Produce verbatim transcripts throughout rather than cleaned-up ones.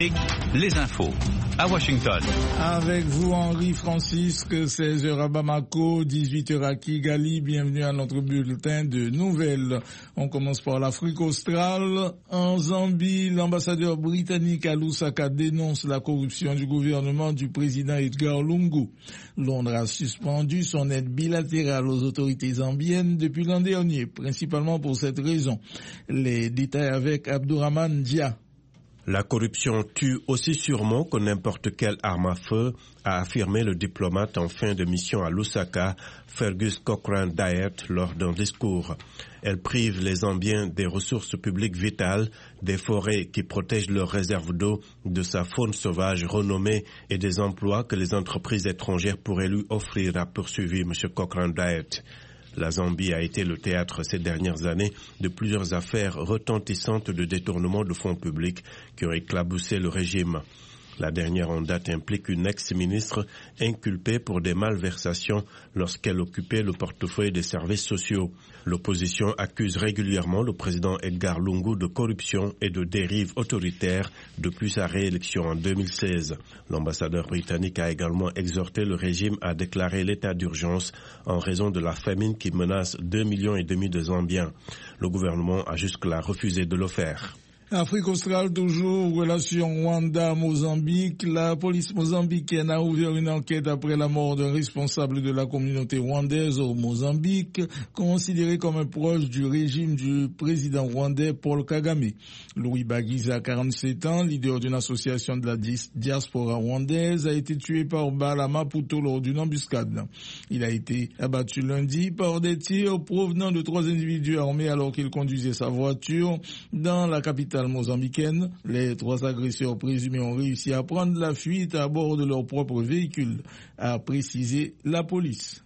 Les infos à Washington. Avec vous, Henri Francisque, seize heures à Bamako, dix-huit heures à Kigali. Bienvenue à notre bulletin de nouvelles. On commence par l'Afrique australe. En Zambie, l'ambassadeur britannique à Lusaka dénonce la corruption du gouvernement du président Edgar Lungu. Londres a suspendu son aide bilatérale aux autorités zambiennes depuis l'an dernier, principalement pour cette raison. Les détails avec Abdourahmane Dia. La corruption tue aussi sûrement que n'importe quelle arme à feu, a affirmé le diplomate en fin de mission à Lusaka, Fergus Cochrane Dyett, lors d'un discours. Elle prive les Zambiens des ressources publiques vitales, des forêts qui protègent leurs réserves d'eau, de sa faune sauvage renommée et des emplois que les entreprises étrangères pourraient lui offrir, a poursuivi M. Cochrane Dyett. La Zambie a été le théâtre ces dernières années de plusieurs affaires retentissantes de détournement de fonds publics qui ont éclaboussé le régime. La dernière en date implique une ex-ministre inculpée pour des malversations lorsqu'elle occupait le portefeuille des services sociaux. L'opposition accuse régulièrement le président Edgar Lungu de corruption et de dérive autoritaire depuis sa réélection en deux mille seize. L'ambassadeur britannique a également exhorté le régime à déclarer l'état d'urgence en raison de la famine qui menace deux millions et demi de Zambiens. Le gouvernement a jusque-là refusé de le faire. Afrique australe, toujours, relation Rwanda-Mozambique. La police mozambicaine a ouvert une enquête après la mort d'un responsable de la communauté rwandaise au Mozambique, considéré comme un proche du régime du président rwandais Paul Kagame. Louis Bagiza, quarante-sept ans, leader d'une association de la diaspora rwandaise, a été tué par balle à Maputo lors d'une embuscade. Il a été abattu lundi par des tirs provenant de trois individus armés alors qu'il conduisait sa voiture dans la capitale mozambicaine. Les trois agresseurs présumés ont réussi à prendre la fuite à bord de leur propre véhicule, a précisé la police.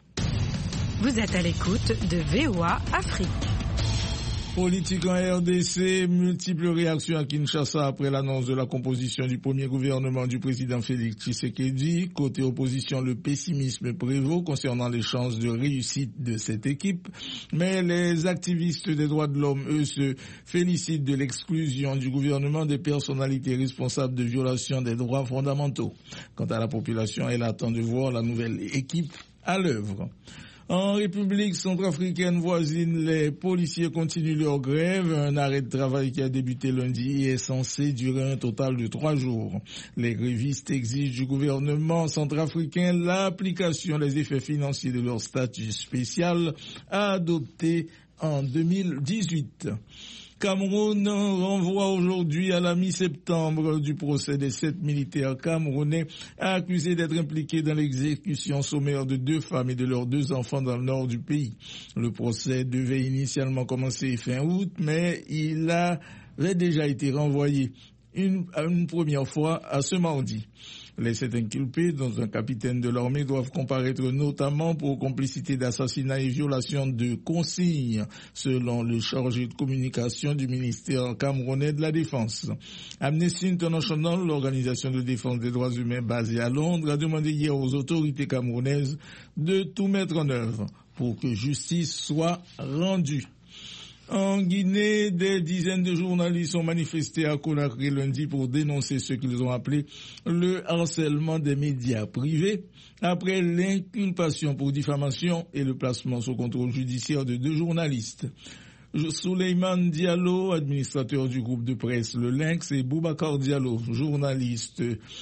Vous êtes à l'écoute de V O A Afrique. Politique en R D C, multiples réactions à Kinshasa après l'annonce de la composition du premier gouvernement du président Félix Tshisekedi. Côté opposition, le pessimisme prévaut concernant les chances de réussite de cette équipe. Mais les activistes des droits de l'homme, eux, se félicitent de l'exclusion du gouvernement des personnalités responsables de violations des droits fondamentaux. Quant à la population, elle attend de voir la nouvelle équipe à l'œuvre. En République centrafricaine voisine, les policiers continuent leur grève. Un arrêt de travail qui a débuté lundi est censé durer un total de trois jours. Les grévistes exigent du gouvernement centrafricain l'application des effets financiers de leur statut spécial adopté en deux mille dix-huit. Cameroun renvoie aujourd'hui à la mi-septembre du procès des sept militaires camerounais accusés d'être impliqués dans l'exécution sommaire de deux femmes et de leurs deux enfants dans le nord du pays. Le procès devait initialement commencer fin août, mais il avait déjà été renvoyé une, une première fois à ce mardi. Les sept inculpés, dont un capitaine de l'armée, doivent comparaître notamment pour complicité d'assassinat et violation de consignes, selon le chargé de communication du ministère camerounais de la Défense. Amnesty International, l'organisation de défense des droits humains basée à Londres, a demandé hier aux autorités camerounaises de tout mettre en œuvre pour que justice soit rendue. En Guinée, des dizaines de journalistes ont manifesté à Conakry lundi pour dénoncer ce qu'ils ont appelé le harcèlement des médias privés après l'inculpation pour diffamation et le placement sous contrôle judiciaire de deux journalistes. Souleymane Diallo, administrateur du groupe de presse Le Lynx, et Boubacar Diallo, journaliste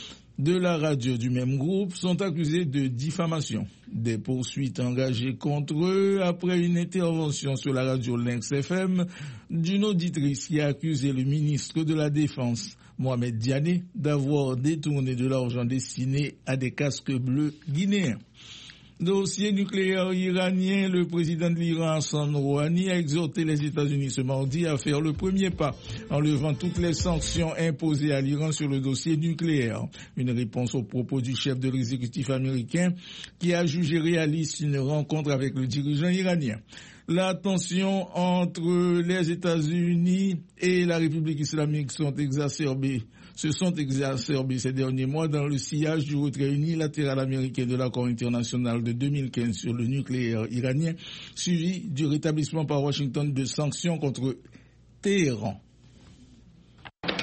de la radio du même groupe, sont accusés de diffamation. Des poursuites engagées contre eux après une intervention sur la radio Lynx F M d'une auditrice qui a accusé le ministre de la Défense, Mohamed Diané, d'avoir détourné de l'argent destiné à des casques bleus guinéens. Dossier nucléaire iranien, le président de l'Iran, Hassan Rouhani, a exhorté les États-Unis ce mardi à faire le premier pas en levant toutes les sanctions imposées à l'Iran sur le dossier nucléaire. Une réponse aux propos du chef de l'exécutif américain qui a jugé réaliste une rencontre avec le dirigeant iranien. La tension entre les États-Unis et la République islamique sont exacerbées. se sont exacerbées ces derniers mois dans le sillage du retrait unilatéral américain de l'accord international de deux mille quinze sur le nucléaire iranien, suivi du rétablissement par Washington de sanctions contre Téhéran.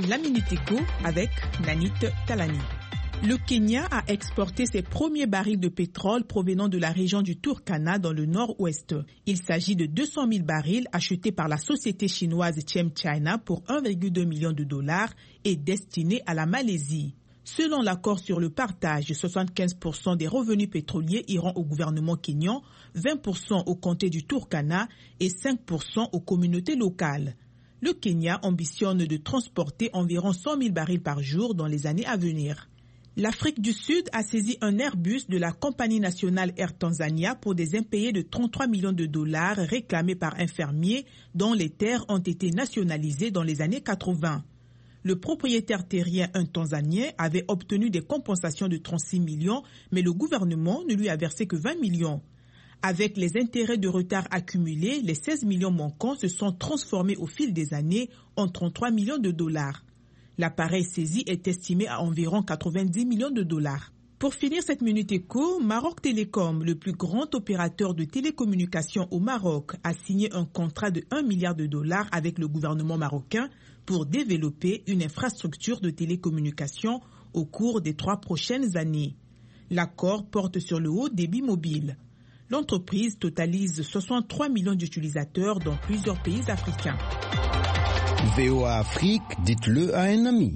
la Minute Éco avec Nanit Talani. Le Kenya a exporté ses premiers barils de pétrole provenant de la région du Turkana dans le nord-ouest. Il s'agit de deux cent mille barils achetés par la société chinoise ChemChina pour un virgule deux million de dollars et destinés à la Malaisie. Selon l'accord sur le partage, soixante-quinze pour cent des revenus pétroliers iront au gouvernement kényan, vingt pour cent au comté du Turkana et cinq pour cent aux communautés locales. Le Kenya ambitionne de transporter environ cent mille barils par jour dans les années à venir. L'Afrique du Sud a saisi un Airbus de la compagnie nationale Air Tanzania pour des impayés de trente-trois millions de dollars réclamés par un fermier dont les terres ont été nationalisées dans les années quatre-vingt. Le propriétaire terrien, un Tanzanien, avait obtenu des compensations de trente-six millions, mais le gouvernement ne lui a versé que vingt millions. Avec les intérêts de retard accumulés, les seize millions manquants se sont transformés au fil des années en trente-trois millions de dollars. L'appareil saisi est estimé à environ quatre-vingt-dix millions de dollars. Pour finir cette Minute Éco, Maroc Télécom, le plus grand opérateur de télécommunications au Maroc, a signé un contrat de un milliard de dollars avec le gouvernement marocain pour développer une infrastructure de télécommunications au cours des trois prochaines années. L'accord porte sur le haut débit mobile. L'entreprise totalise soixante-trois millions d'utilisateurs dans plusieurs pays africains. V O A Afrique, dites-le à un ami.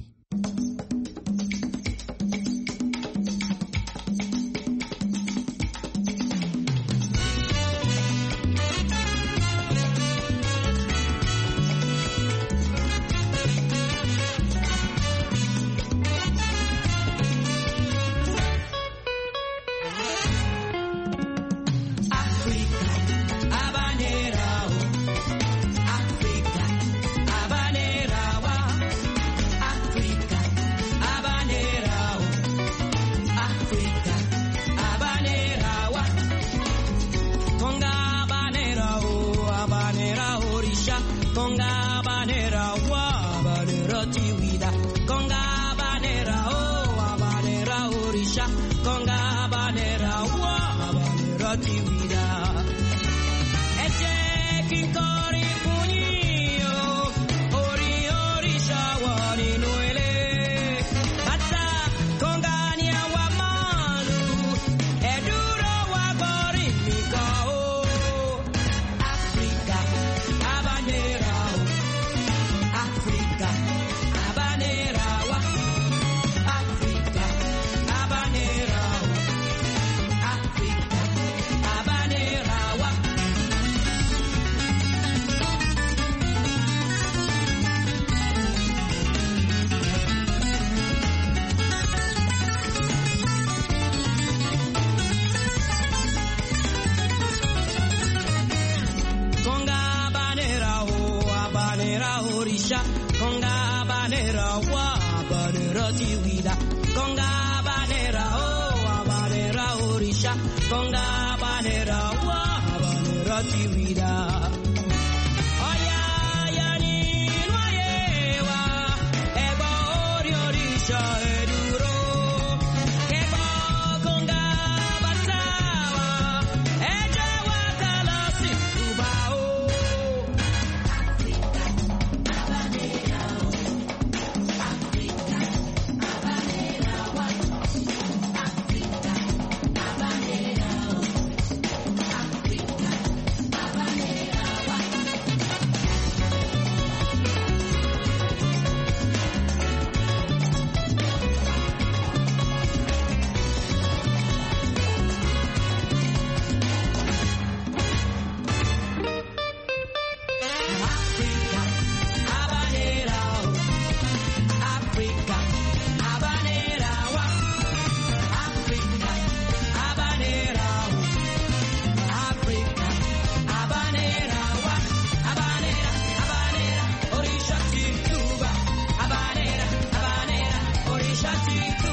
Habanera, habanera, orisha,